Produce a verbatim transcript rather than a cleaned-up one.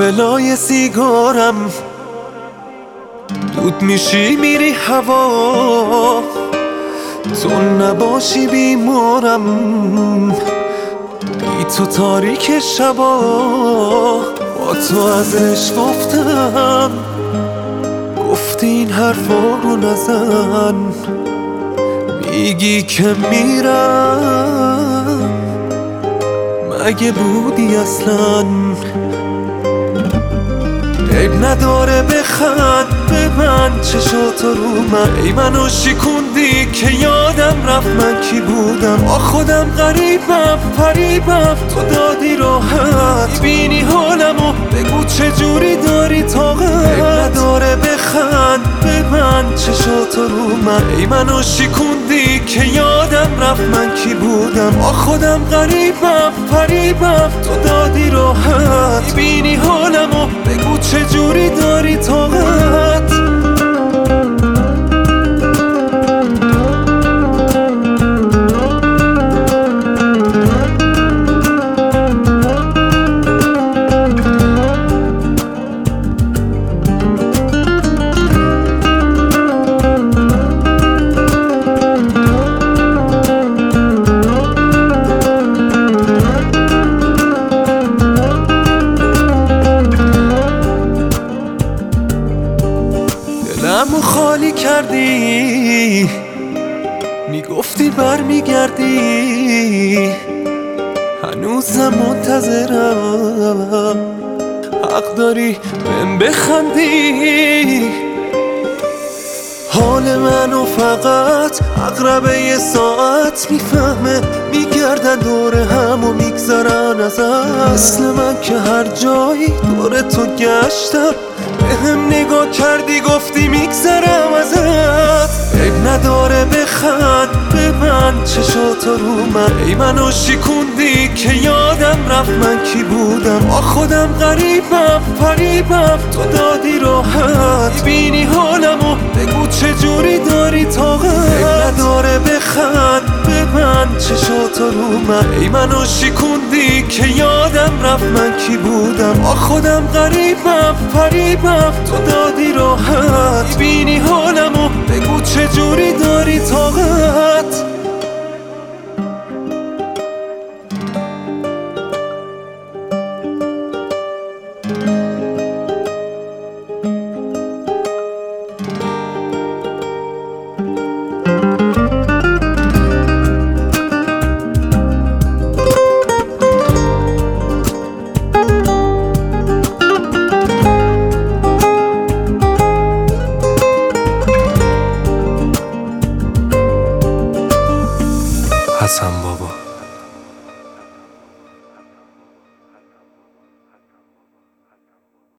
لای سیگارم دود میشی میری هوا، تو نباشی بیمارم، بی تو تاریک شبا. با تو از عشق گفتم، گفتی این حرفا رو نزن، میگی که میرم، مگه بودی اصلا؟ عیب نداره بخند به من، چشاتو رو من، ای منو شکوندی که یادم رفت من کی بودم. با خودم غریبم فریبم، تو دادی راحت، میبینی حالمو بگو چجوری داری طاقت. عیب نداره بخند به من، چشاتو رو من، ای منو شکوندی که یادم رفت من کی بودم. با خودم غریبم فریبم، تو دادی راحت، میبینی حالمو بگو چجوری داری طاقت. دلمو خالی کردی، میگفتی بر میگردی، هنوزم منتظرم، حق داری بهم بخندی. حال منو فقط اقربه یه ساعت میفهمه، میگردن دور هم و میگذرن ازت. مثل من که هر جایی دور تو گشتم، بهم نگاه کردی گفتی میگذرم ازت. عیب نداره بخند به من، چشاتو رو من، ای منو شکوندی که یادم رفت من کی بودم. با خودم غریبم فریبم، تو دادی راحت، میبینی حالمو بگو چجوری داری طاقت. عیب نداره بخند به من، چشاتو رو من، ای منو شکوندی که یادم رفت من کی بودم. با خودم غریبم فریبم، تو دادی راحت، میبینی حالمو بگو چجوری داری طاقت. حسن با